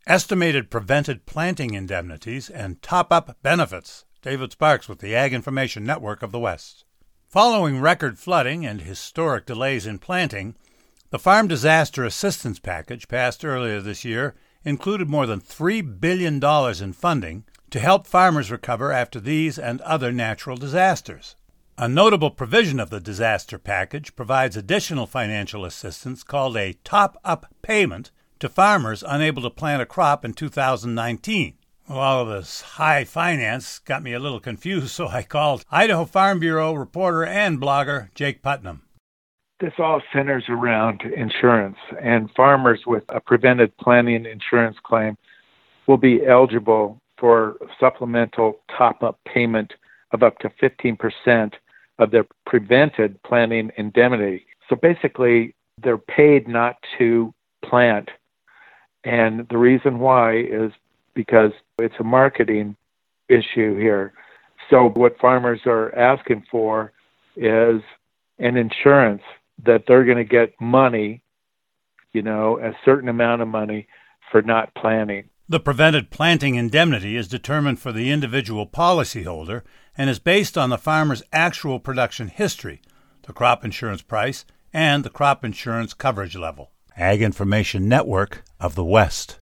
estimated prevented planting indemnities, and top-up benefits. David Sparks with the Ag Information Network of the West. Following record flooding and historic delays in planting, the Farm Disaster Assistance Package passed earlier this year included more than $3 billion in funding to help farmers recover after these and other natural disasters. A notable provision of the disaster package provides additional financial assistance called a top-up payment to farmers unable to plant a crop in 2019. Well, all of this high finance got me a little confused, so I called Idaho Farm Bureau reporter and blogger Jake Putnam. This all centers around insurance, and farmers with a prevented planting insurance claim will be eligible for supplemental top-up payment of up to 15% of their prevented planting indemnity. So basically, they're paid not to plant, and the reason why is because it's a marketing issue here. So what farmers are asking for is an insurance that they're going to get money, a certain amount of money for not planting. The prevented planting indemnity is determined for the individual policyholder and is based on the farmer's actual production history, the crop insurance price, and the crop insurance coverage level. Ag Information Network of the West.